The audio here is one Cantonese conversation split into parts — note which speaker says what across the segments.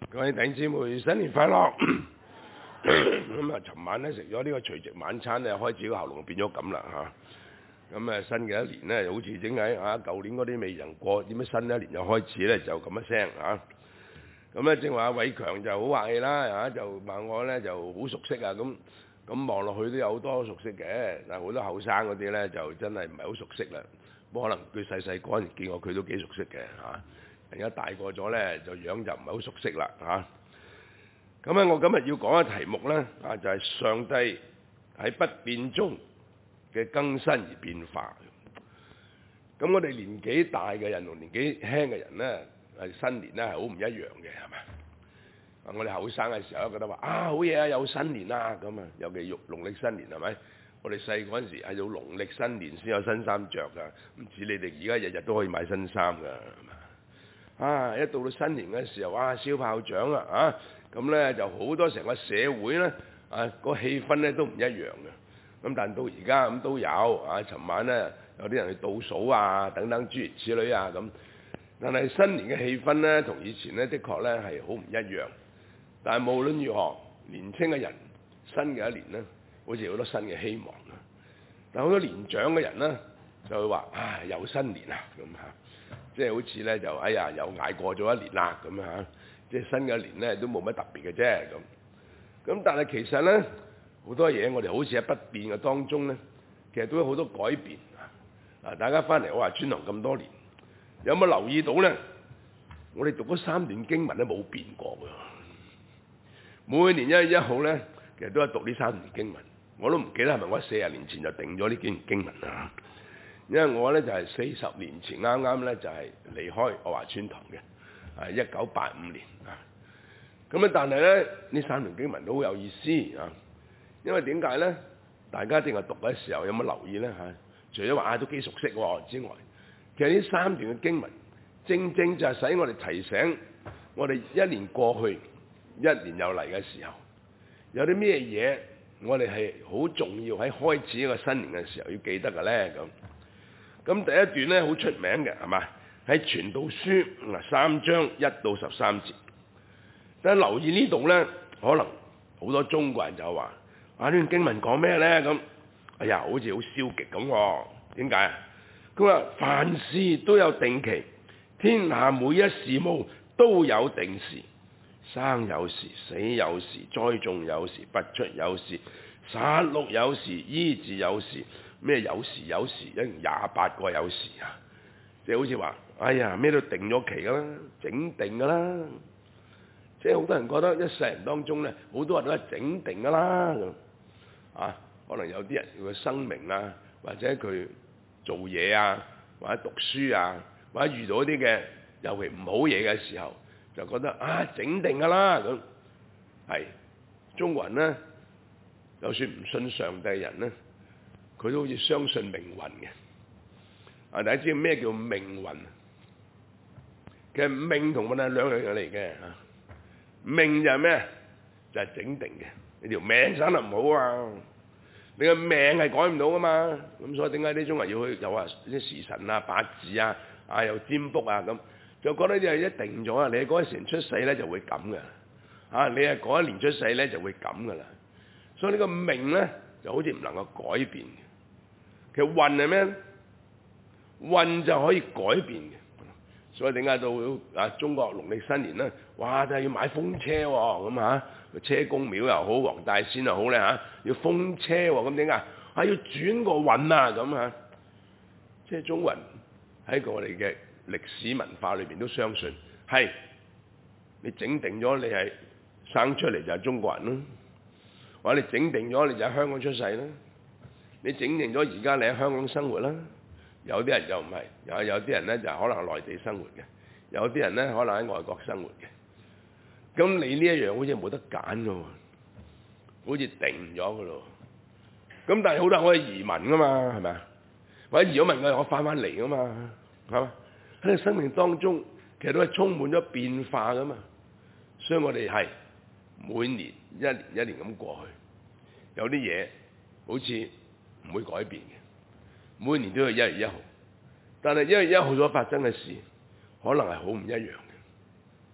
Speaker 1: 各位弟兄姊妹，新年快樂！咁啊，尋晚咧食咗呢個除夕晚餐咧，開始個喉嚨變咗咁啦嚇。咁啊，新嘅一年咧，好似整喺舊年嗰啲未人過，點解新一年就開始咧就咁一聲嚇。咁咧正話阿偉強就好客氣啦嚇，就話我咧就好熟悉啊咁望落去都有好多熟悉嘅，但係好多後生嗰啲咧就真係唔係好熟悉啦。不過可能佢細細嗰陣見過佢都幾熟悉嘅嚇。而家大個咗咧，就樣就唔係好熟悉啦嚇。咁咧，我今日要講嘅題目咧就係上帝喺不變中嘅更新而變化。咁我哋年紀大嘅人同年紀輕嘅人咧，係新年咧係好唔一樣嘅，係咪？我哋後生嘅時候都覺得話好嘢啊，有新年啦咁啊，尤其農曆新年係咪？我哋細嗰陣時係到農曆新年先有新衫着㗎，唔似你哋而家日日都可以買新衫㗎。一到到新年嘅時候，燒炮仗啊，咁咧就好多成個社會咧，個氣氛咧都唔一樣嘅。咁但到而家咁都有尋晚咧有啲人去倒數等等諸如此類咁。但係新年嘅氣氛咧，同以前咧的確咧係好唔一樣。但係無論如何，年輕嘅人新嘅一年咧，好似好多新嘅希望啊。但好多年長嘅人咧就會話有新年啦咁嚇。即係好似咧就又捱過咗一年啦咁嚇，即係新嘅一年咧都冇乜特別嘅啫咁。咁但係其實咧好多嘢我哋好似喺不變嘅當中咧，其實都有好多改變啊！大家翻嚟我話川堂咁多年，有冇留意到咧？我哋讀嗰3段經文都冇變過㗎。每年1月1號咧，其實都係讀呢3段經文。我都唔記得係咪我40年前就定咗呢幾段經文啊？因為我咧就係40年前啱啱咧就係離開愛華川堂嘅，1985年啊。咁啊，但係咧呢3段經文都好有意思啊。因為點解咧？大家淨係讀嘅時候有冇留意咧嚇？除咗話都幾熟悉之外，其實呢3段嘅經文正正就係使我哋提醒我哋一年過去，一年又嚟嘅時候，有啲咩嘢我哋係好重要喺開始一個新年嘅時候要記得嘅咧咁。咁第一段咧好出名嘅係嘛？喺傳道書3章1到13節。但係留意呢度咧，可能好多中國人就話：呢段經文講咩咧？咁好似好消極咁。點解啊？佢話凡事都有定期，天下每一事務都有定時，生有時，死有時，栽種有時，拔出有時，殺戮有時，醫治有時。咩有時有時，一共28個有時啊！即係好似話，咩都定咗期㗎啦，整定㗎啦。即係好多人覺得一世人當中咧，好多人都係整定㗎啦咁。可能有啲人佢生命啊，或者佢做嘢啊，或者讀書啊，或者遇到一啲嘅尤其唔好嘢嘅時候，就覺得整定㗎啦咁。係中國人咧，就算唔信上帝人咧，佢都好似相信命運嘅。大家知道咩叫命運？其實命同運係兩樣嘢嚟嘅。命就係咩？就係整定嘅。你條命生得唔好啊，你個命係改唔到噶嘛。咁所以點解啲中國人要去又話啲時辰啊、八字啊、又占卜啊咁，就覺得呢啲係一定咗啊！你嗰陣時出世咧就會咁嘅。你係嗰一年出世咧就會咁噶啦。所以呢個命咧就好似唔能夠改變嘅。其實運係咩？運就可以改變嘅，所以點解到中國農曆新年咧，哇！就係要買風車喎，咁車公廟又好，黃大仙又好咧要風車喎，咁點解？要轉個運啊，咁即係中國人喺我哋嘅歷史文化裏邊都相信，係你整定咗你係生出嚟就係中國人咯，或者你整定咗你就喺香港出世啦。你整定咗而家你喺香港生活啦，有啲人就唔係，有啲人咧就可能喺內地生活嘅，有啲人咧可能喺外國生活嘅。咁你呢一樣好似冇得揀噶喎，好似定咗噶咯。咁但係好多人可以移民噶嘛，係咪啊？或者移咗民我翻嚟噶嘛，係嘛？喺你生命當中其實都係充滿咗變化噶嘛，所以我哋係每年一年一年咁過去，有啲嘢好似唔會改變嘅，每年都係1月1號，但係1月1號所發生嘅事，可能係好唔一樣嘅。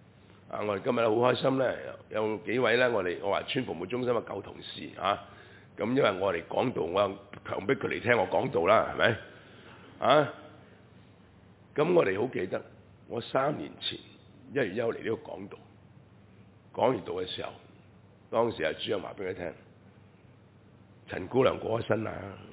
Speaker 1: 我哋今日好開心咧，有幾位咧，我話村服務中心嘅舊同事啊，咁因為我哋講道，我強迫佢嚟聽我講道啦，係咪？咁我哋好記得，我3年前1月1號嚟呢度講道，講完道嘅時候，當時主任話俾佢聽，陳姑娘過咗身啦，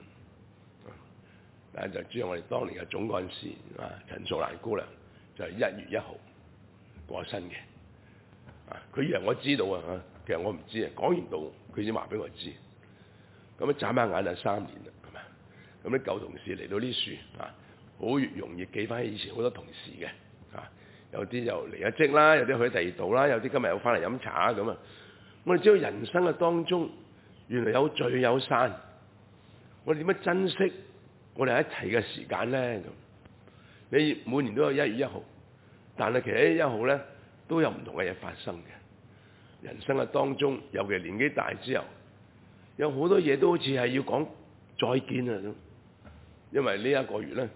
Speaker 1: 但係就主任我哋當年嘅總幹事陳淑蘭姑娘就係1月1號過身嘅。佢以為我知道啊，其實我唔知啊。講完道佢先話俾我知。咁一眨下眼就3年啦，係咪？咁啲舊同事嚟到呢處好容易記翻起以前好多同事嘅有啲就離咗職啦，有啲去第二度啦，有啲今日又翻嚟飲茶咁啊。我哋知道人生嘅當中，原來有聚有散，我哋點樣珍惜我哋喺一齊嘅時間咧？咁你每年都有1月1號，但係其實1月1號咧都有唔同嘅嘢發生嘅。人生嘅當中，尤其年紀大之後，有好多嘢都好似係要講再見啊咁。因為呢一個月咧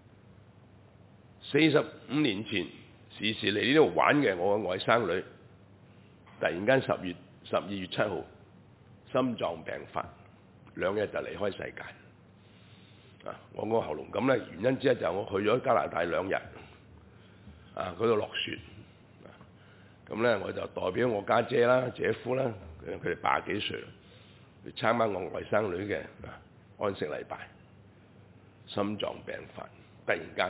Speaker 1: ，45年前時時嚟呢度玩嘅我嘅外甥女，突然間12月7號心臟病發，2日就離開世界。我個喉嚨咁咧，原因之一就係我去咗加拿大2日，嗰度落雪。咁咧我就代表我家姐啦、姐夫啦，佢哋80幾歲，去參加我外甥女嘅安息禮拜。心臟病發，突然間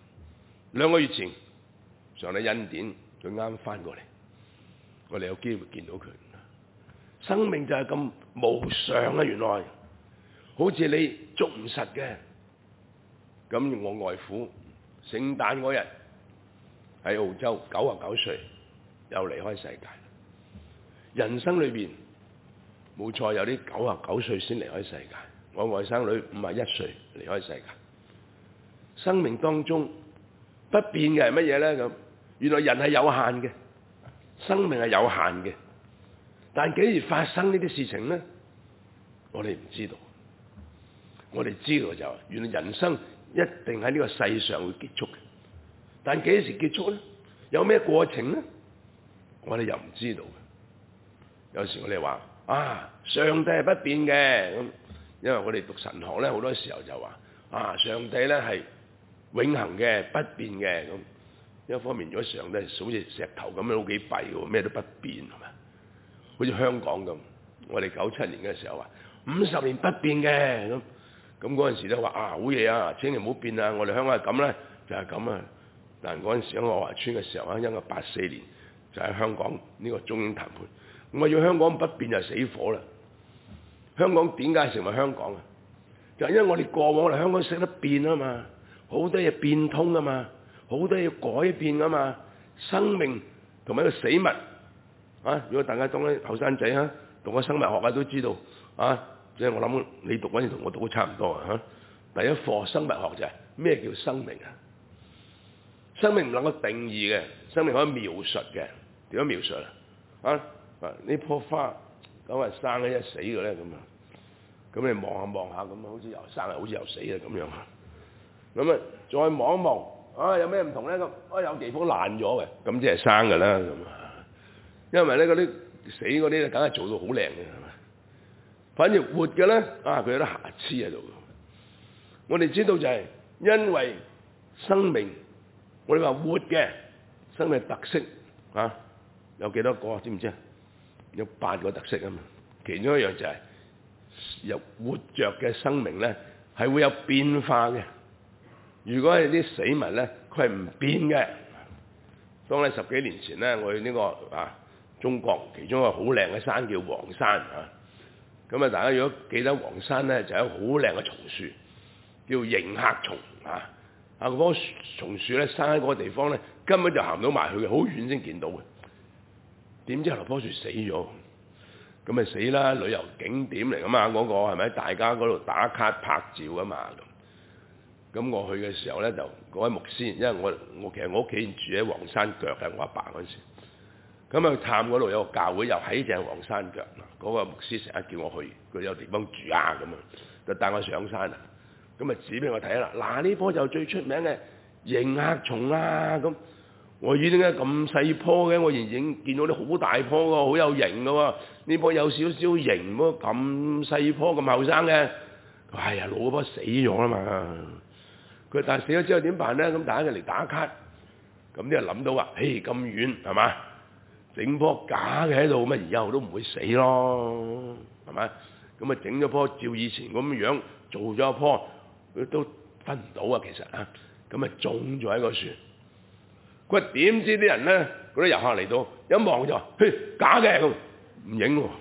Speaker 1: 2個月前，上帝恩典，佢啱翻過嚟，我哋有機會見到佢。生命就係咁無常啊！原來好似你捉唔實嘅。咁我外父聖誕嗰日喺澳洲99歲，又離開世界。人生裏邊冇錯，有啲99歲先離開世界。我外甥女51歲離開世界。生命當中不變嘅係乜嘢咧？咁原來人係有限嘅，生命係有限嘅。但幾時發生呢啲事情咧？我哋唔知道。我哋知道就係原來人生一定喺呢個世上會結束嘅。但幾時結束咧？有咩過程咧？我哋又唔知道。有時我哋話上帝係不變嘅咁。因為我哋讀神學咧，好多時候就話上帝咧係永恆嘅、不變嘅咁。一方面，如果上帝好似石頭咁樣，好幾弊喎，咩都不變係咪？好似香港咁，我哋97年嘅時候話50年不變嘅咁。咁嗰陣時咧話好嘢啊，千祈唔好變啊！我哋香港係咁咧，就係咁啊。但係嗰陣時喺我華村嘅時候因為84年就喺香港呢個中英談判，我要香港不變就死火啦。香港點解成為香港啊？就係因為我哋過往嚟香港識得變啊嘛，好多嘢變通啊嘛，好多嘢改變啊嘛。生命同埋一個死物如果大家當啲後生仔讀咗生物學都知道即係我諗你讀嗰陣同我讀都差唔多第一課生物學就係咩叫生命啊？生命唔能夠定義嘅，生命可以描述嘅。點樣描述呢棵花咁係生咗一死嘅咧咁啊？咁你望下望下咁好似又生好似又死啊咁樣。咁再望一望有咩唔同咧？咁有地方爛咗嘅，咁即係生嘅啦咁啊。因為咧嗰啲死嗰啲咧，梗係做到好靚嘅，係咪？反而活嘅咧佢有啲瑕疵喺度。我哋知道就係因為生命，我哋話活嘅生命特色有幾多個？知唔知啊？有8個特色啊嘛。其中一樣就係有活着嘅生命咧，係會有變化嘅。如果係啲死物咧，佢係唔變嘅。當你10幾年前咧，我去呢個中國其中一個好靚嘅山叫黃山咁大家如果記得黃山咧，就有好靚嘅松樹，叫迎客松嗰棵松樹咧，生喺嗰個地方咧，根本就行唔到埋去嘅，好遠先見到嘅。點知後來棵樹死咗，咁咪死啦！旅遊景點嚟噶嘛，嗰個係咪？大家嗰度打卡拍照噶嘛咁。我去嘅時候咧，就嗰位牧師，因為我其實我屋企住喺黃山腳嘅，我阿爸嗰陣時。咁去探嗰度有個教會，又喺正黃山腳。嗰個牧師成日叫我去，佢有地方住咁啊，就帶我上山啊。咁指俾我睇啦，呢棵就最出名嘅迎客松啦咁。 我魚點解咁細棵嘅？我已經見到啲好大棵喎，好有型嘅喎。呢棵有少少型喎，咁細棵咁後生嘅。哎呀，老嗰棵死咗啦嘛。佢但係死咗之後點辦咧？咁大家就嚟打卡。咁啲人諗到話：嘿，咁遠係嘛？整棵假嘅喺度，咁啊以後都唔會死咯，係咪？咁啊整咗棵照以前咁樣做咗一棵，佢都分唔到啊其實啊。咁啊種咗喺個樹。佢話點知啲人咧，嗰啲遊客嚟到一望就話：嘿，假嘅咁，唔影喎。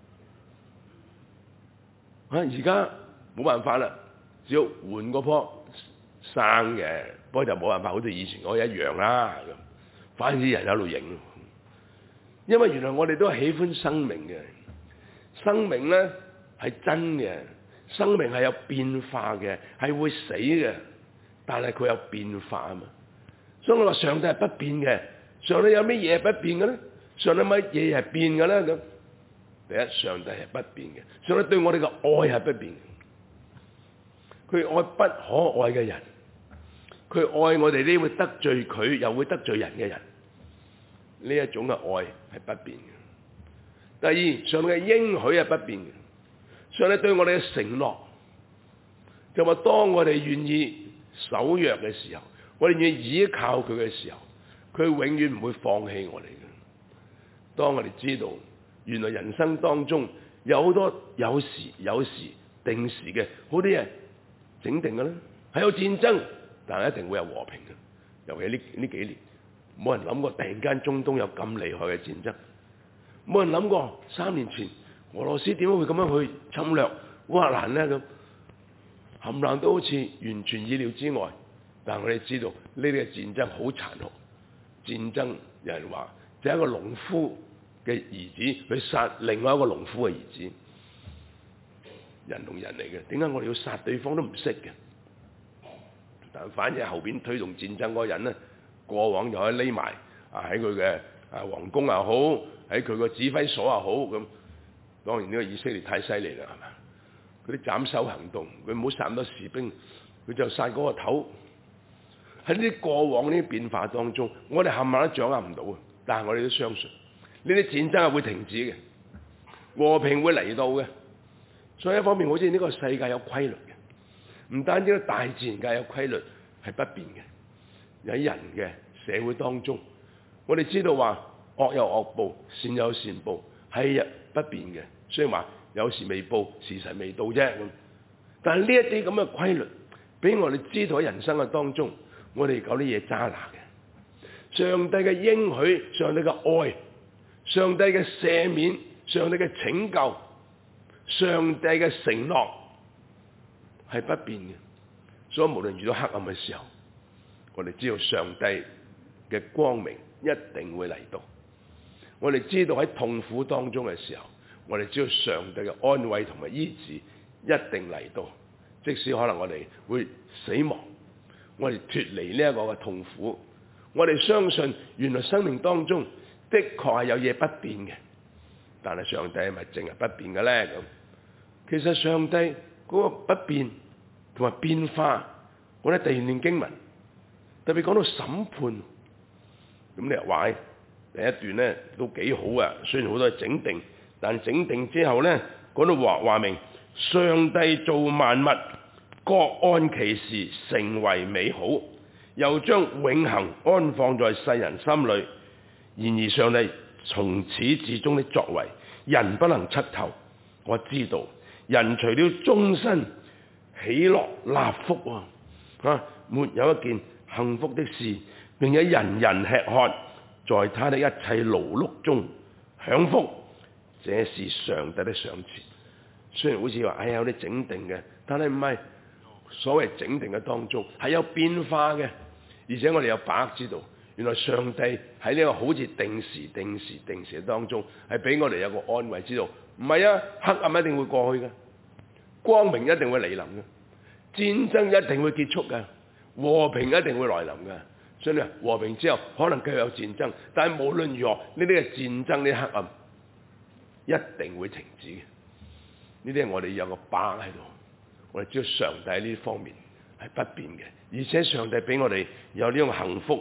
Speaker 1: 而家冇辦法啦，只要換嗰棵生嘅，不過就冇辦法，好似以前嗰一樣啦咁。反正啲人喺度影，因為原來我哋都係喜歡生命嘅，生命咧係真嘅，生命係有變化嘅，係會死嘅，但係佢有變化啊嘛。所以我話上帝係不變嘅，上帝有咩嘢係不變嘅咧？上帝乜嘢係變嘅咧？咁第一，上帝係不變嘅，上帝對我哋嘅愛係不變嘅，佢愛不可愛嘅人，佢愛我哋呢會得罪佢又會得罪人嘅人，呢一種嘅愛係不變嘅。第二，上帝嘅應許係不變嘅，上帝對我哋嘅承諾就話當我哋願意守約嘅時候，我哋願意依靠佢嘅時候，佢永遠唔會放棄我哋嘅。當我哋知道原來人生當中有好多有時定時嘅，好啲嘢整定嘅啦，係有戰爭，但係一定會有和平嘅。尤其呢幾年，冇人諗過突然間中東有咁厲害嘅戰爭，冇人諗過3年前俄羅斯點解會咁樣去侵略烏克蘭呢？咁冚唪唥都好似完全意料之外。但係我哋知道呢啲嘅戰爭好殘酷，戰爭有人話就係一個農夫嘅兒子去殺另外一個農夫嘅兒子，人同人嚟嘅，點解我哋要殺對方都唔識嘅？但反而後邊推動戰爭嗰個人呢，過往就可以匿埋喺佢嘅皇宮又好，喺佢個指揮所又好咁。當然呢個以色列太犀利啦，係嘛？嗰啲斬首行動，佢唔好殺咁多士兵，佢就殺嗰個頭。喺呢啲過往呢啲變化當中，我哋冚唪唥都掌握唔到啊！但係我哋都相信呢啲戰爭係會停止嘅，和平會嚟到嘅。所以一方面，好似呢個世界有規律嘅，唔單止個大自然界有規律係不變嘅，喺人嘅社會當中，我哋知道話惡有惡報，善有善報，係不變嘅。雖然話有時未報，時辰未到啫咁，但係呢一啲咁嘅規律，俾我哋知道喺人生嘅當中。我哋搞啲嘢揸拿嘅，上帝嘅應許，上帝嘅愛，上帝嘅赦免，上帝嘅拯救，上帝嘅承諾係不變嘅。所以無論遇到黑暗嘅時候，我哋知道上帝嘅光明一定會嚟到。我哋知道喺痛苦當中嘅時候，我哋知道上帝嘅安慰同埋醫治一定嚟到。即使可能我哋會死亡，我哋脫離呢一個嘅痛苦，我哋相信原來生命當中的確係有嘢不變嘅，但係上帝係咪淨係不變嘅咧？咁其實上帝嗰個不變同埋變化，我哋第二段經文特別講到審判，咁你話第一段咧都幾好啊，雖然好多係整定，但整定之後咧講到話明上帝造萬物，各按其時成為美好，又將永恆安放在世人心裏。然而上帝從始至終的作為，人不能測透。我知道人除了終身喜樂納福沒有一件幸福的事，並且人人吃喝，在他的一切勞碌中享福，這是上帝的賞賜。雖然好似話有啲整定嘅，但係唔係。所謂整定嘅當中係有變化嘅，而且我哋有把握知道，原來上帝喺呢個好似定時嘅當中，係俾我哋有個安慰，知道唔係啊，黑暗一定會過去嘅，光明一定會嚟臨嘅，戰爭一定會結束嘅，和平一定會來臨嘅。所以和平之後可能繼續有戰爭，但係無論如何，呢啲嘅戰爭，呢啲黑暗一定會停止嘅。呢啲係我哋有個把握喺度。我哋知道上帝喺呢方面係不變嘅，而且上帝俾我哋有呢種幸福，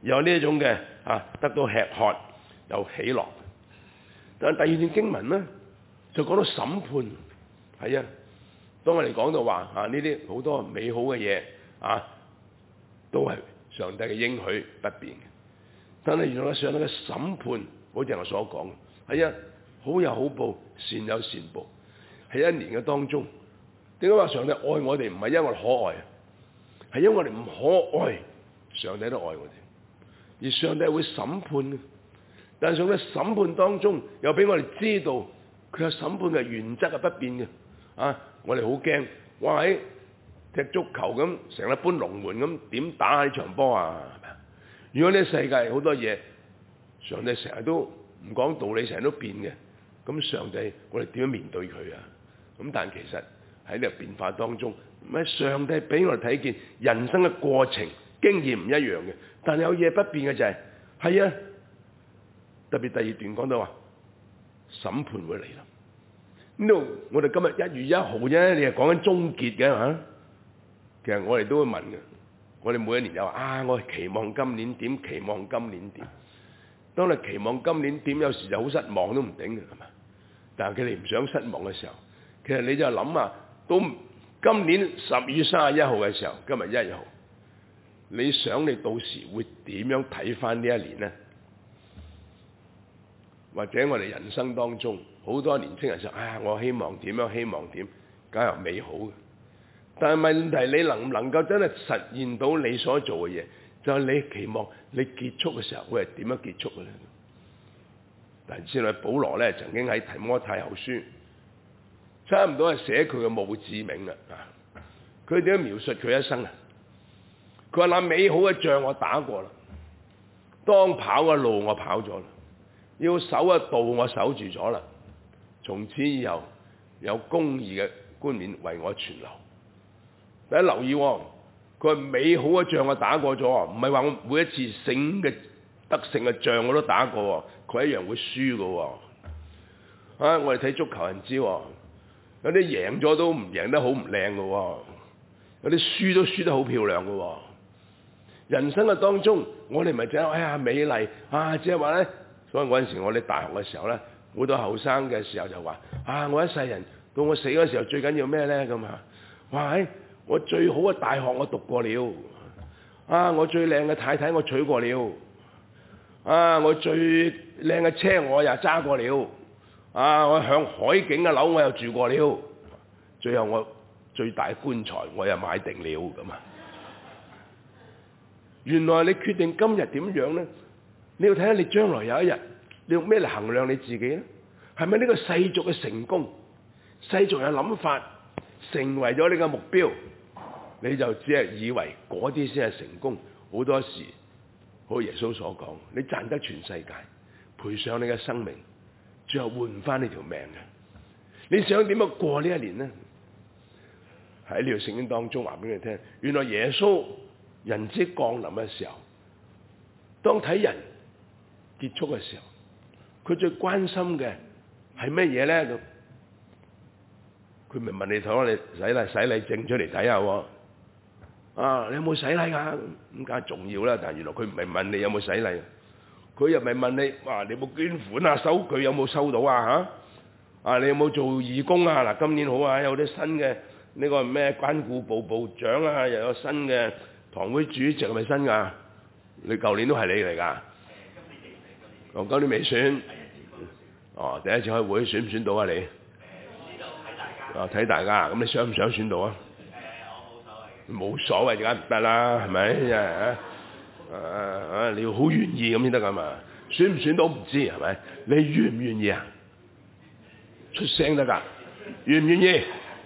Speaker 1: 有呢一種嘅得到吃喝有喜樂。但係第二段經文咧就講到審判，係啊，當我哋講到話呢啲好多美好嘅嘢都係上帝嘅應許不變嘅，但係原來上帝嘅審判，好似我所講，係啊，好有好報，善有善報，喺一年嘅當中。點解話上帝愛我哋唔係因為我哋可愛啊？係因為我哋唔可愛，上帝都愛我哋。而上帝會審判嘅，但係上帝審判當中又俾我哋知道佢有審判嘅原則係不變嘅。我哋好驚，哇！喺踢足球咁成日搬龍門咁，點打呢場波啊？係咪啊？如果呢個世界好多嘢，上帝成日都唔講道理，成日都變嘅，咁上帝我哋點樣面對佢啊？咁但係其實喺呢個變化當中，上帝俾我哋睇見人生嘅過程經驗唔一樣嘅，但係有嘢不變嘅就係啊，特別第二段講到話審判會嚟啦。呢度我哋今日1月1號啫，你係講緊終結嘅嚇。其實我哋都會問嘅，我哋每一年又話我期望今年點，期望今年點。當你期望今年點，有時就好失望都唔頂嘅，係嘛？但係佢哋唔想失望嘅時候，其實你就諗到今年12月31號嘅時候，今日1號，你想你到時會點樣睇翻呢一年呢？或者我哋人生當中好多年青人說我希望點樣，希望點，梗係美好嘅。但係問題，你能唔能夠真係實現到你所做嘅嘢？就係你期望你結束嘅時候會係點樣結束嘅咧？但係先來保羅咧曾經喺提摩太後書差唔多係寫佢嘅墓誌銘啦。佢點樣描述佢一生啊？佢話：那美好嘅仗我打過啦，當跑嘅路我跑咗啦，要守嘅道我守住咗啦。從此以後有公義嘅冠冕為我存留。大家留意喎，佢話美好嘅仗我打過咗，唔係話我每一次得勝嘅仗我都打過，佢一樣會輸嘅。我哋睇足球人知，有啲贏咗都唔贏得好唔靚嘅，有啲輸都輸得好漂亮嘅。人生嘅當中，我哋咪就係美麗即係話咧，所以嗰陣時我哋大學嘅時候咧，好多後生嘅時候就話我一世人到我死嗰時候最緊要咩咧？咁我最好嘅大學我讀過了，我最靚嘅太太我娶過了，我最靚嘅車我又揸過了，我向海景嘅樓我又住過了，最後我最大棺材我又買定了咁啊！原來你決定今日點樣呢？你要睇下你將來有一日，你用咩嚟衡量你自己呢？係咪呢個世俗嘅成功、世俗嘅諗法成為咗你嘅目標？你就只係以為嗰啲先係成功。好多時，好似耶穌所講，你賺得全世界，賠上你嘅生命，最後換唔翻你條命嘅。你想點樣過呢一年呢？喺呢條聖經當中話俾你聽，原來耶穌人子降臨嘅時候，當睇人結束嘅時候，佢最關心嘅係乜嘢咧？咁佢咪問你攞你洗禮證出嚟睇下喎？你有冇洗禮㗎？咁梗係重要啦。但係原來佢唔係問你有冇洗禮，佢又咪問你你有冇捐款啊？收據有冇收到啊？你有冇做義工啊？嗱，今年好有啲新嘅呢個咩關顧部部長啊，又有新嘅堂會主席係咪新㗎？你舊年都係你嚟㗎？今年未選。第一次開會選唔選到啊？你？睇大家。咁你想唔想選到啊？冇所謂，梗係唔得啦，係咪？你要好願意咁先得㗎嘛。選唔選到唔知係咪？你願唔願意啊？出聲得㗎，願唔願意？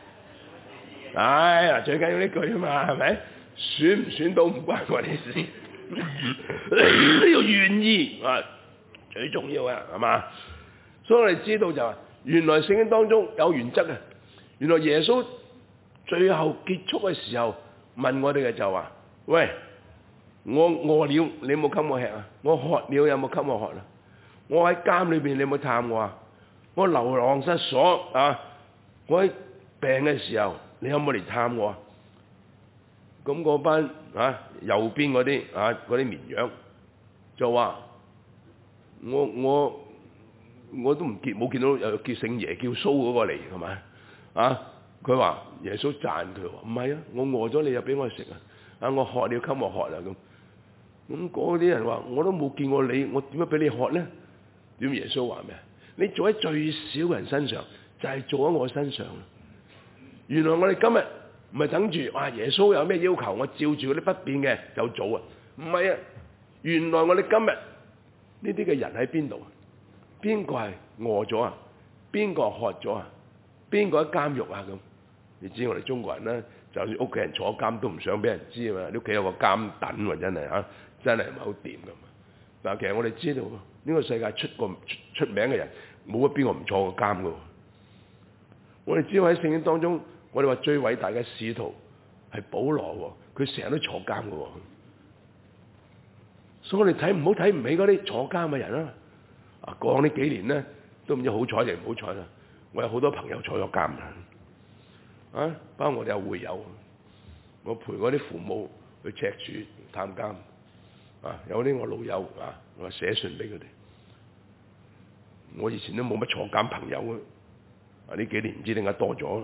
Speaker 1: 最緊要呢句啊嘛，係咪？選唔選到唔關我哋事，你要願意最重要嘅係嘛？所以我哋知道就係原來聖經當中有原則嘅。原來耶穌最後結束嘅時候問我哋嘅就話：喂，我餓了，你有冇給我吃啊？我渴了，有冇給我喝啊？我喺監裏邊，你有冇探我啊？我流浪失所我喺病嘅時候，你有冇嚟探我啊？咁嗰班右邊嗰啲嗰啲綿羊就話我都冇見到有叫姓爺叫蘇嗰個嚟係咪啊？佢話耶穌讚佢話唔係啊，我餓咗你又俾我食啊，我渴你要給我喝啊咁嗰啲人話我都冇見過你，我點樣俾你喝咧？點耶穌話咩？你做喺最少嘅人身上，就係做喺我身上。原來我哋今日唔係等住耶穌有咩要求，我照住嗰啲不變嘅就做啊！唔係啊，原來我哋今日呢啲嘅人喺邊度？邊個係餓咗啊？邊個渴咗啊？邊個喺監獄啊？咁你知我哋中國人咧，就算屋企人坐監都唔想俾人知啊嘛！你屋企有個監躉喎，真係真係唔係好掂噶嘛！但係其實我哋知道呢個世界出名嘅人，冇乜邊個唔坐過監噶。我哋知道喺聖經當中，我哋話最偉大嘅使徒係保羅喎，佢成日都坐監噶喎。所以我哋唔好睇唔起嗰啲坐監嘅人啊！過往呢幾年咧，都唔知好彩定唔好彩啦。我有好多朋友坐咗監啦，包括我哋有會友，我陪嗰啲父母去赤柱探監，有啲我老友我寫信俾佢哋。我以前都冇乜坐監朋友啊，呢幾年唔知點解多咗。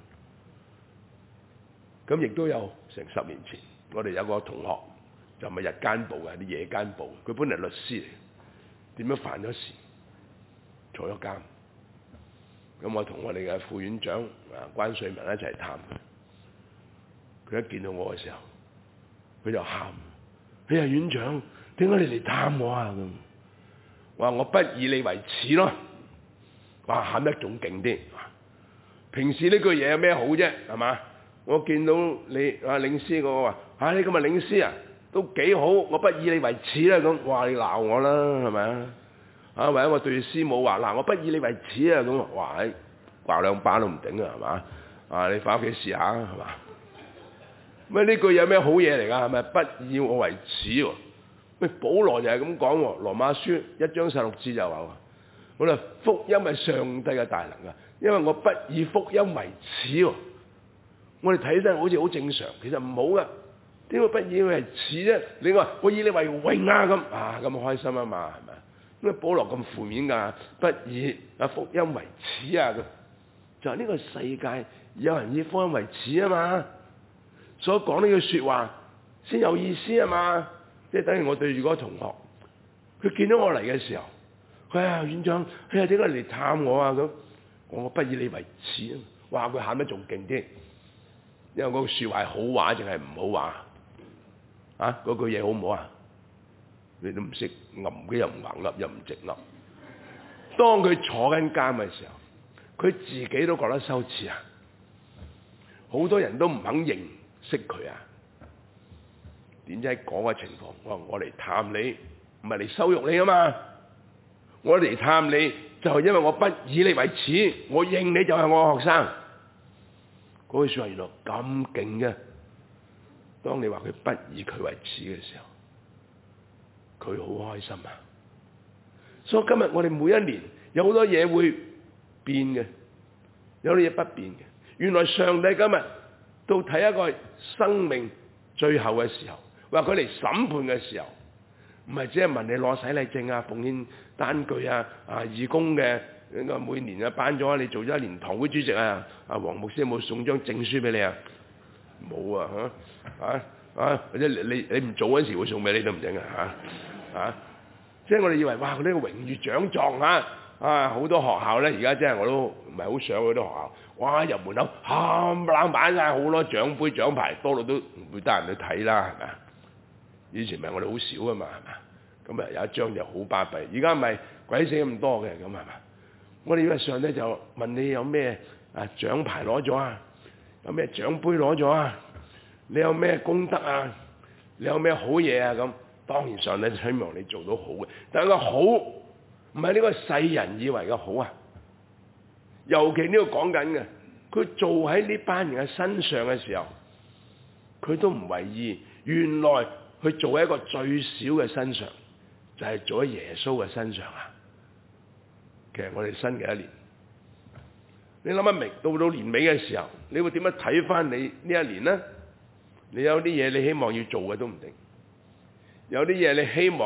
Speaker 1: 咁亦都有成10年前，我哋有個同學就唔係日間部嘅，啲夜間部，佢本嚟律師嚟，點樣犯咗事，坐咗監。咁我同我哋嘅副院長關瑞文一齊探佢。佢一見到我嘅時候，佢就喊：哎呀，院長，點解你嚟探我啊？咁話我不以你為恥咯。哇，喊得仲勁啲。平時呢句嘢有咩好啫？係嘛？我見到你領師，我話你今日領師啊，都幾好。我不以你為恥啦。咁哇，你鬧我啦，係咪啊？或者我對師母話我不以你為恥啊，咁哇，掛兩巴都唔頂啊，係嘛？你翻屋企試下，係嘛？咩呢句有咩好嘢嚟㗎？係咪不以我為恥喎？喂，保羅就係咁講喎，羅馬書1章16節就話我哋福音係上帝嘅大能㗎，因為我不以福音為恥喎。我哋睇起身好似好正常，其實唔好㗎。點解不以為恥啫？你話我以你為榮啊咁開心啊嘛，係咪？咁保羅咁負面㗎，不以福音為恥啊咁，就係呢個世界有人以福音為恥啊嘛，所講呢句説話先有意思啊嘛，即係等於我對住嗰個同學，佢見到我嚟嘅時候，佢話院長，點解你嚟探我啊咁？我不以你為恥啊！哇，佢喊得仲勁啲，因為嗰句説話係好話定係唔好話嗰句嘢好唔好啊？你都唔識噏嘅，又唔橫噏，又唔直噏。當佢坐緊監嘅時候，佢自己都覺得羞恥啊！好多人都唔肯認識佢啊！點知喺嗰個情況，我嚟探你，唔係嚟羞辱你啊嘛！我嚟探你就係因為我不以你為恥，我認你就係我學生。嗰句説話原來咁勁嘅。當你話佢不以佢為恥嘅時候，佢好開心啊！所以今日我哋每一年有好多嘢會變嘅，有啲嘢不變嘅。原來上帝今日到睇一個生命最後嘅時候，話佢嚟審判嘅時候，唔係只係問你攞洗禮證啊、奉獻單據啊、義工嘅每年頒咗你做咗1年堂會主席啊，黃牧師有冇送張證書俾你啊？冇啊或者你唔做嗰時會送俾你都唔整即係我哋以為哇呢個榮譽獎狀好多學校咧而家真係我都唔係好想嗰啲學校，哇入門口冚唪唥擺晒好多獎杯獎牌，多到都唔會得人去睇啦，係咪啊？以前咪我哋好少啊嘛，係咪？咁有一張就好巴閉，而家咪鬼死咁多嘅咁係咪？我哋以為上咧就問你有咩獎牌攞咗啊？有咩獎杯攞咗啊？你有咩功德啊？你有咩好嘢啊？咁當然上帝希望你做到好嘅，但係個好唔係呢個世人以為嘅好啊。尤其呢個講緊嘅，佢做喺呢班人嘅身上嘅時候，佢都唔為意。原來佢做喺一個最小嘅身上，就係做喺耶穌嘅身上啊。其實我哋新嘅一年，你諗一明到年尾嘅時候，你會點樣睇翻你呢一年呢？你有啲嘢你希望要做嘅都唔定，有啲嘢你希望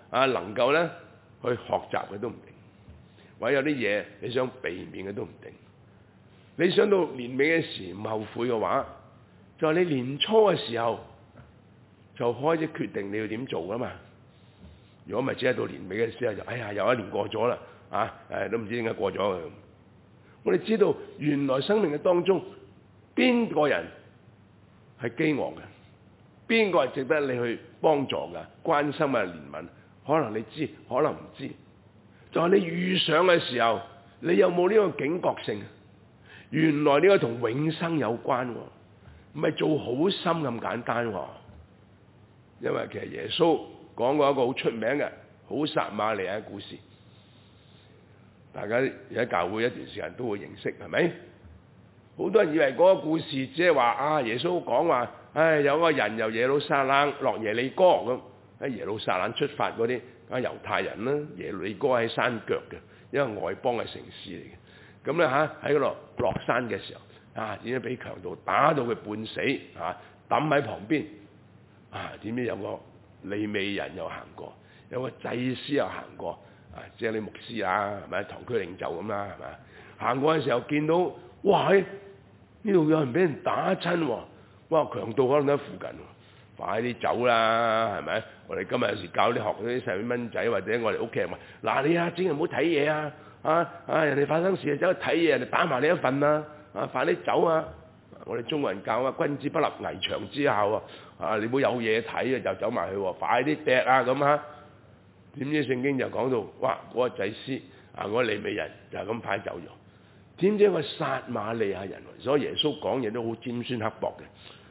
Speaker 1: 能夠咧去學習嘅都唔定，或者有啲嘢你想避免嘅都唔定。你想到年尾嘅時唔後悔嘅話，就係你年初嘅時候就開始決定你要點做㗎嘛。如果唔係只係到年尾嘅時候就又一年過咗啦，都唔知點解過咗。我哋知道原來生命嘅當中邊個人係飢餓嘅，邊個係值得你去幫助嘅、關心嘅、憐憫，可能你知，可能唔知。就係你遇上嘅時候，你有冇呢個警覺性？原來呢個同永生有關，唔係做好心咁簡單。因為其實耶穌講過一個好出名嘅好撒瑪利亞嘅故事，大家喺教會一段時間都會認識，係咪？好多人以為嗰個故事只係話耶穌講話，有個人由耶路撒冷落耶利哥咁，喺耶路撒冷出發嗰啲猶太人啦，耶利哥喺山腳嘅，一個外邦嘅城市嚟嘅。咁咧喺嗰度落山嘅時候，點解俾強盜打到佢半死，抌喺旁邊，點知有個利未人又行過，有個祭司又行過，即係啲牧師啦，係咪堂區領袖咁啦，係咪？行過嘅時候見到，哇！呢度有人俾人打親喎，哇！強盜可能喺附近，快啲走啦，係咪？我哋今日有時教啲學嗰啲細蚊仔或者我哋屋企人話：嗱，你整人唔好睇嘢人哋發生事走去睇嘢，人哋打埋你一份快啲走啊！我哋中國人教君子不立危牆之下你唔好有嘢睇就走埋去快啲趯咁點知聖經就講到，哇！嗰個祭司嗰個利未人就咁快走咗。點知個撒瑪利亞人，所以耶穌講嘢都好尖酸刻薄嘅。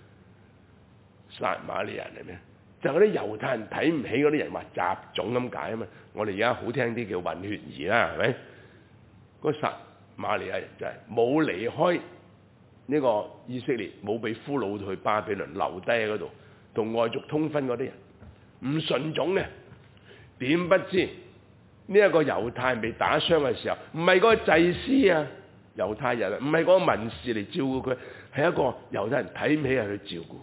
Speaker 1: 撒瑪利亞人係咩？就嗰啲猶太人睇唔起嗰啲人，話雜種咁解啊嘛。我哋而家好聽啲叫混血兒啦，係咪？個撒瑪利亞人就係冇離開呢個以色列，冇被俘虜去巴比倫，留低喺嗰度同外族通婚嗰啲人，唔順種嘅。點不知呢一個猶太人被打傷嘅時候，唔係嗰個祭司猶太人唔係嗰個文士嚟照顧佢，係一個猶太人睇唔起人去照顧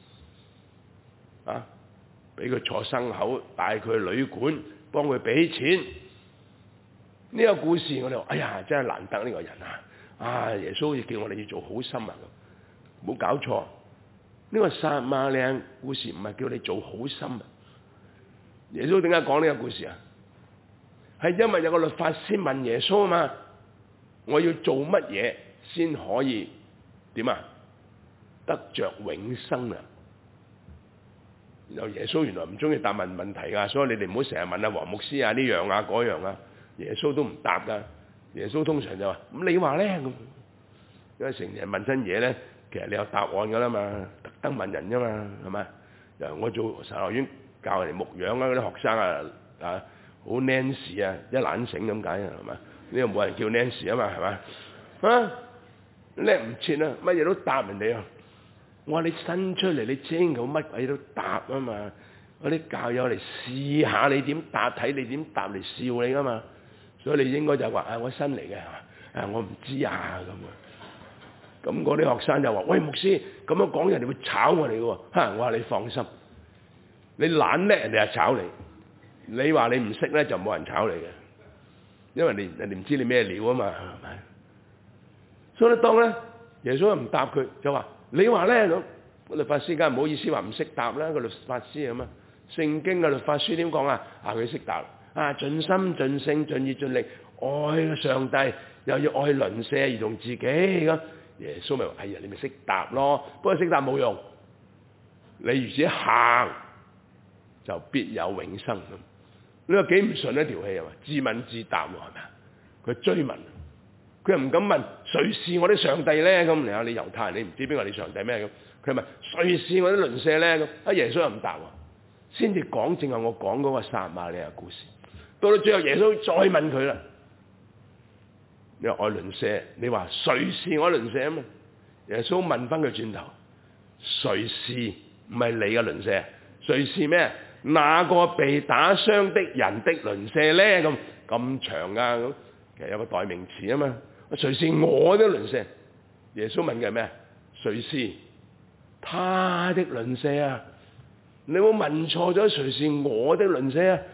Speaker 1: 佢，俾佢坐牲口，帶佢去旅館，幫佢俾錢。呢個故事我哋話，真係難得呢個人耶穌好似叫我哋要做好心咁，冇搞錯。呢個撒瑪利亞故事唔係叫你做好心。耶穌點解講呢個故事啊？係因為有個律法師問耶穌啊嘛，我要做乜嘢先可以點得着永生啊？然後耶穌原來唔中意答問問題噶，所以你哋唔好成日問黃牧師呢樣嗰樣耶穌都唔答噶。耶穌通常就話：咁你話咧咁，因為成日問親嘢咧，其實你有答案噶啦嘛，特登問人啫嘛，係咪？我做神學院教人哋牧養嗰啲學生好 Nancy 一懶醒咁解係嘛？呢個冇人叫 Nancy 啊嘛，係嘛？叻唔切乜嘢都答人哋。我話你伸出嚟，你精到乜鬼都答啊嘛！嗰啲教友嚟試下你點答，睇你點答嚟笑你噶嘛！所以你應該就話我新嚟嘅，我唔知咁咁嗰啲學生就話：喂，牧師咁樣講，人哋會炒我哋嘅喎。我話你放心，你懶叻，人哋就炒你。你話你唔識咧，就冇人炒你嘅，因為人哋唔知你咩料啊嘛，係咪？所以當咧耶穌唔答佢，就話你話咧咁，律法師梗係唔好意思話唔識答啦，個律法師咁聖經嘅律法書點講佢識答盡心盡性盡意盡力愛上帝，又要愛鄰舍如同自己咁。耶穌咪話：你咪識答咯，不過識答冇用，你如此行就必有永生咁。你話幾唔順一條氣啊嘛？自問自答喎，係咪啊？佢追問，佢又唔敢問誰是我的上帝咧？咁你猶太人，你唔知邊個係你上帝咩咁？佢問誰是我的鄰舍咧？咁耶穌又唔答喎，先至講正係我講嗰個撒瑪利亞故事。到最後耶穌再問佢啦，你話愛鄰舍，你話誰是我鄰舍啊嘛？耶穌問翻佢轉頭，誰是唔係你嘅鄰舍？誰是咩？那個被打傷的人的鄰舍咧？咁長咁，其實有個代名詞啊嘛。誰是我的鄰舍？耶穌問嘅係咩？誰是他的鄰舍啊？你有冇問錯咗？誰是我的鄰舍啊？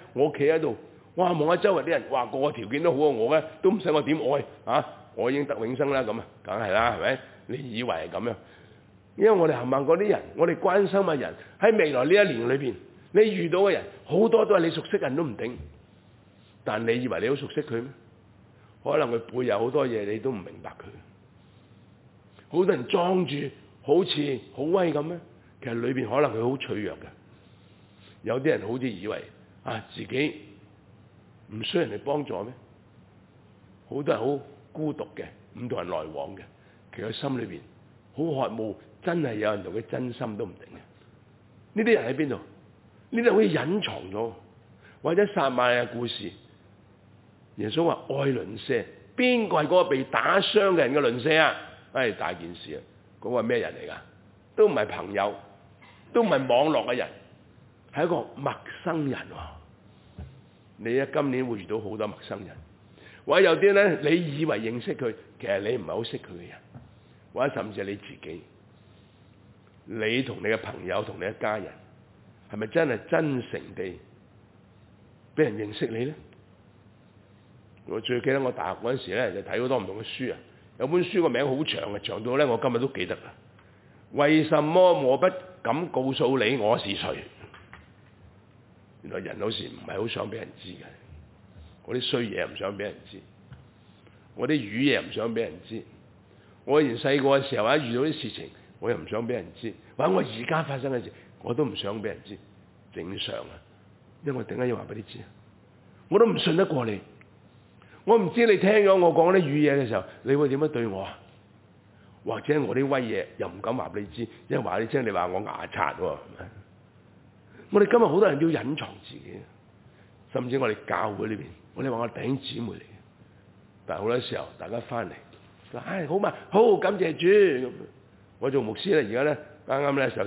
Speaker 1: 我企喺度，哇望下周圍啲人，哇個個條件都好過我嘅，都唔使我點愛啊，我已經得永生啦咁啊，梗係啦，係咪？你以為係咁樣？因為我哋行嗰啲人，我哋關心嘅人喺未來呢一年裏邊，你遇到嘅人好多都係你熟悉嘅人都唔定，但你以為你好熟悉佢咩？可能佢背有好多嘢你都唔明白佢。好多人裝住好似好威咁咧，其實裏邊可能佢好脆弱嘅。有啲人好似以為啊自己唔需要人哋幫助咩？好多人好孤獨嘅，唔同人來往嘅，其實心裏邊好渴慕，真係有人同佢真心都唔定嘅。呢啲人喺邊度？呢啲好似隱藏咗，或者撒瑪利亞故事，耶穌話愛鄰舍，邊個係嗰個被打傷嘅人嘅鄰舍啊？大件事啊！嗰個係咩人嚟㗎？都唔係朋友，都唔係網絡嘅人，係一個陌生人喎。你今年會遇到好多陌生人，或者有啲咧，你以為認識佢，其實你唔係好識佢嘅人，或者甚至係你自己。你同你嘅朋友同你嘅家人，係咪真係真誠地俾人認識你咧？我最記得我大學嗰陣時咧，就睇好多唔同嘅書啊。有本書個名好長嘅，長到咧我今日都記得啦。為什麼我不敢告訴你我是誰？原來人有時唔係好想俾人知嘅，我啲衰嘢唔想俾人知，我啲瘀嘢唔想俾人知。我以前細個嘅時候啊，遇到啲事情，我又唔想俾人知，或者我而家發生嘅事，我都唔想俾人知。正常啊，因為我點解要話俾你知啊？我都唔信得過你。我唔知你聽咗我講啲語嘢嘅時候，你會點樣對我啊？或者我啲威嘢又唔敢話俾你知，因為話你聽你話我牙刷喎。我哋今日好多人要隱藏自己，甚至我哋教會裏邊，我哋話我弟兄姊妹嚟嘅，但係好多時候大家翻嚟，好嘛，好感謝主。我做牧師咧，而家咧啱啱咧就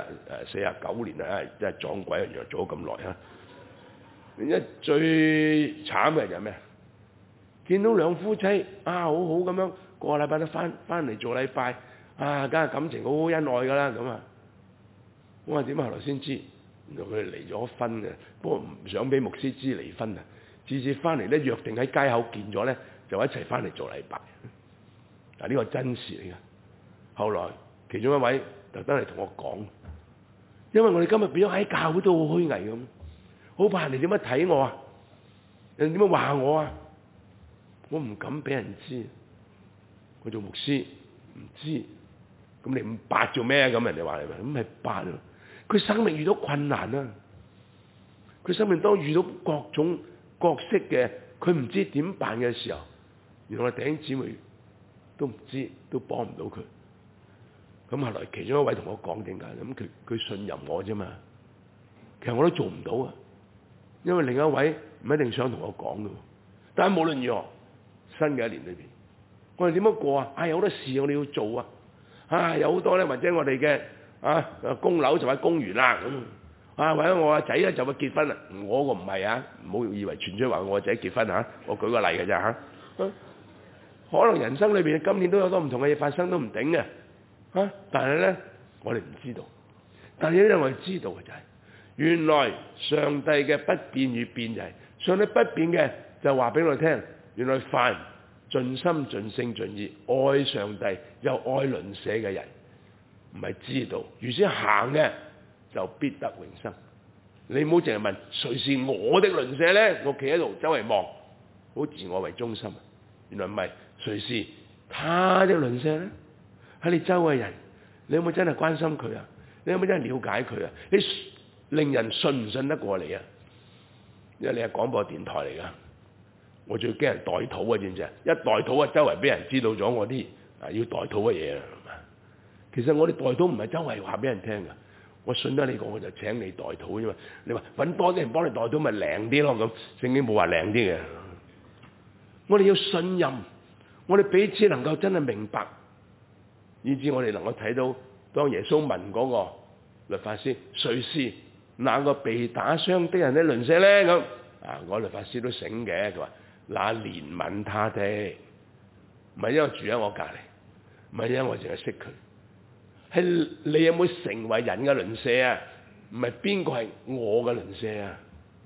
Speaker 1: 49年啦，真係撞鬼，原來做咗咁耐啊！而家最慘嘅就係咩？見到兩夫妻好好咁樣，個禮拜都翻嚟做禮拜，梗係感情好好恩愛噶啦咁啊！我話點啊？後來先知，原來佢哋離咗婚嘅，不過唔想俾牧師知離婚啊！次次翻嚟咧，約定喺街口見咗咧，就一齊翻嚟做禮拜。嗱，呢個真事嚟噶。後來其中一位特登嚟同我講，因為我哋今日變咗喺教會都好虛偽咁，好怕人哋點樣睇我啊？人哋點樣話我啊？我唔敢俾人知，我做牧師唔知，咁你唔白做咩？咁人哋話你咪，咁咪白啊！佢生命遇到困難啊，佢生命當遇到各種各式嘅，佢唔知點辦嘅時候，原來我弟兄姊妹都唔知，都幫唔到佢。咁後來其中一位同我講點解？咁佢信任我啫嘛，其實我都做唔到啊，因為另一位唔一定想同我講噶。但係無論如何，新嘅一年裏邊，我哋點樣過啊？有好多事我哋要做啊！有好多咧，或者我哋嘅供樓就快供完啦咁或者我個仔咧就會結婚啦。我個唔係啊，唔好以為傳出話我個仔結婚嚇，我舉個例嘅咋嚇。可能人生裏邊今年都有好多唔同嘅嘢發生都唔定嘅但係咧我哋唔知道。但係咧我哋知道嘅就係，原來上帝嘅不變與變就係上帝不變嘅，就話俾我哋聽。原來凡盡心盡性盡意愛上帝又愛鄰舍嘅人，唔係知道，如先行嘅就必得永生。你唔好淨係問誰是我的鄰舍咧？我企喺度周圍望，好自我為中心。原來唔係，誰是他的鄰舍咧？喺你周圍人，你有冇真係關心佢啊？你有冇真係了解佢啊？你令人信唔信得過你啊？因為你係廣播電台嚟噶。我最驚人代禱啊，知唔知啊？一代禱啊，周圍俾人知道咗我啲要代禱嘅嘢啦。其實我哋代禱唔係周圍話俾人聽㗎。我信得你講，我就請你代禱啫嘛。你話揾多啲人幫你代禱咪靈啲咯？咁聖經冇話靈啲嘅。我哋要信任，我哋彼此能夠真係明白，以至我哋能夠睇到，當耶穌問嗰個律法師，誰是那個被打傷的人的鄰舍咧？咁我律法師都醒嘅，佢話。那憐憫他的，唔係因為住喺我隔離，唔係因為我淨係識佢，係你有冇成為人嘅鄰舍啊？唔係邊個係我嘅鄰舍啊？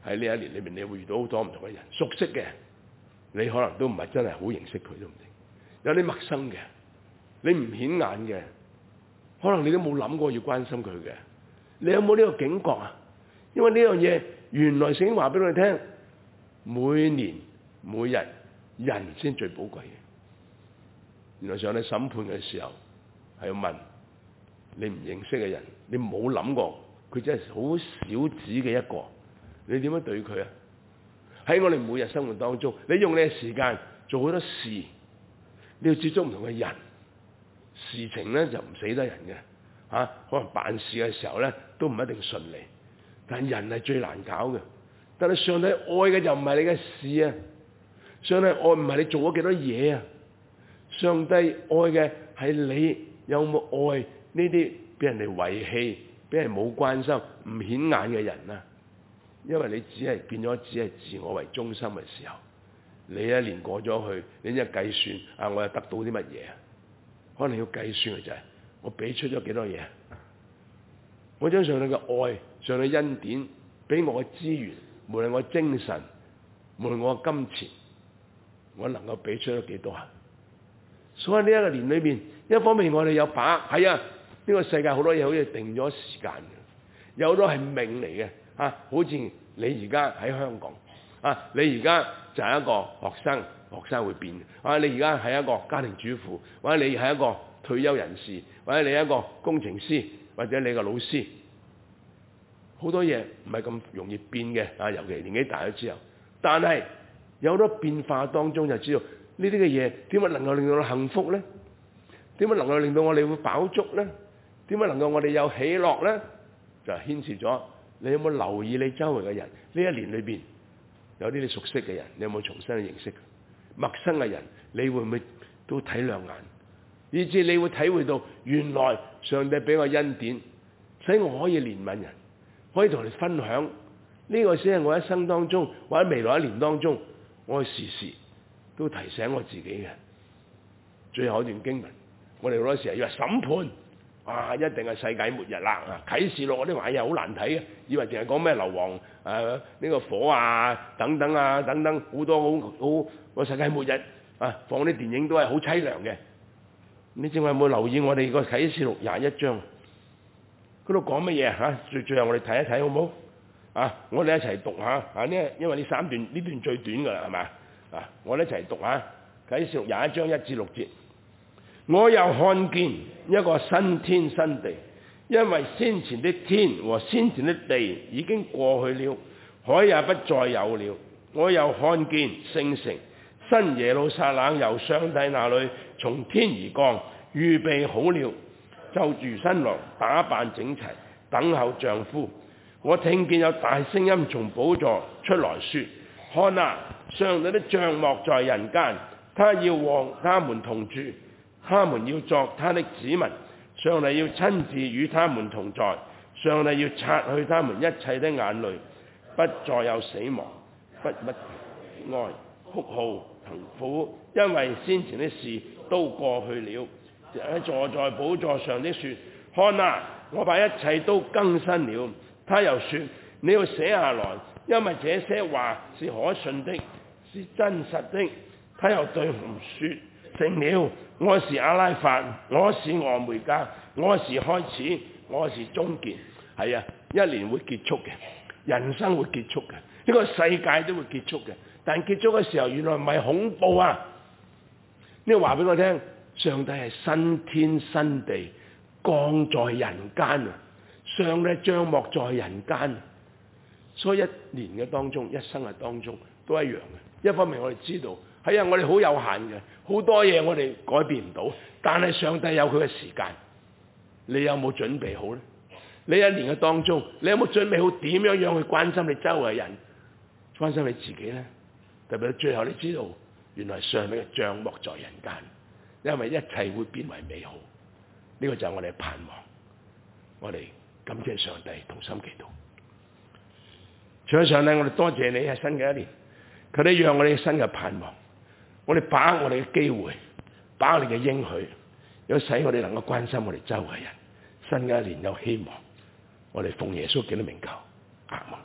Speaker 1: 喺呢一年裏面，你會遇到好多唔同嘅人，熟悉嘅你可能都唔係真係好認識佢都唔定，有啲陌生嘅，你唔顯眼嘅，可能你都冇諗過要關心佢嘅。你有冇呢個警覺啊？因為呢樣嘢原來聖經話俾我哋聽，每年每日人先最寶貴嘅。原來上帝審判嘅時候係要問你唔認識嘅人，你冇諗過佢真係好小子嘅一個，你點樣對佢啊？喺我哋每日生活當中，你用你嘅時間做好多事，你要接觸唔同嘅人，事情咧就唔死得人嘅，可能辦事嘅時候咧都唔一定順利，但人係最難搞嘅。但係上帝愛嘅就唔係你嘅事啊，上帝愛唔係你做咗幾多嘢啊，上帝愛嘅係你有冇愛呢啲俾人哋遺棄、俾人冇關心、唔顯眼嘅人啊。因為你只係自我為中心嘅時候，你一年過咗去，你一計算我又得到啲乜嘢啊？可能要計算嘅就係我俾出咗幾多嘢，我將上帝嘅愛、上帝恩典俾我嘅資源，無論我精神，無論我嘅金錢，我能夠俾出咗幾多啊？所以呢一個年裏面，一方面我哋有把握，係啊，呢個世界好多嘢好似定咗時間嘅，有好多係命嚟嘅。好似你而家喺香港，你而家就係一個學生，學生會變，你而家係一個家庭主婦，或者你係一個退休人士，或者你係一個工程師，或者你係個老師，好多嘢唔係咁容易變嘅，尤其年紀大咗之後。但係有好多變化當中就知道呢啲嘅嘢點解能夠令到我幸福咧？點解能夠令到我哋會飽足咧？點解能夠我哋有喜樂咧？就牽涉咗。你有冇留意你周圍嘅人？呢一年裏邊有啲你熟悉嘅人，你有冇重新去認識？陌生嘅人，你會唔會都睇兩眼？以至你會體會到原來上帝俾我恩典，使我可以憐憫人，可以同你分享。呢個先係我一生當中或者未來一年當中，我時時都提醒我自己嘅。最後一段經文，我哋好多時候以為審判。一定係世界末日啦！啟示錄嗰啲話嘢好難睇嘅，以為淨係講咩硫磺呢個火等等好多好個世界末日放啲電影都係好凄涼嘅。你正話有冇留意我哋個啟示錄21章嗰度講乜嘢最後我哋睇一睇好唔好？我哋一齊讀下因為呢段最短㗎啦，係咪？我哋一齊讀下啟示錄21章1至6節。我又看見一個新天新地，因為先前的天和先前的地已經過去了，海也不再有了。我又看見聖城新耶路撒冷由上帝那裏從天而降，預備好了，就如新郎打扮整齊，等候丈夫。我聽見有大聲音從寶座出來說：看啊，上帝的帳幕在人間，他要和他們同住。他們要作他的子民，上帝要親自與他們同在，上帝要擦去他們一切的眼淚，不再有死亡，不哀、哭號、疼苦，因為先前的事都過去了。坐在寶座上的說：看啊，我把一切都更新了。他又說：你要寫下來，因為這些話是可信的，是真實的。他又對我說：成了。我是阿拉法，我是俄梅戛，我是開始，我是終結。係啊，一年會結束嘅，人生會結束嘅，呢個世界都會結束嘅。但結束嘅時候，原來唔係恐怖啊！呢個話俾我聽，上帝係新天新地降在人間啊！上帝帳幕在人間，所以一年嘅當中，一生嘅當中都一樣嘅。一方面我哋知道。係啊，我哋好有限嘅，好多嘢我哋改變唔到。但係上帝有佢嘅時間，你有冇準備好呢？你一年嘅當中，你有冇準備好點樣樣去關心你周圍嘅人，關心你自己呢？特別到最後，你知道原來上帝嘅帳幕在人間，因為一切會變為美好。呢個就係我哋嘅盼望。我哋感謝上帝，同心祈禱。除咗上帝，我哋多謝你係新嘅一年，佢哋讓我哋新嘅盼望。我哋把握我哋嘅機會，把握你嘅應許，有使我哋能夠關心我哋周圍人。新嘅一年有希望，我哋奉耶穌基督名求，阿們。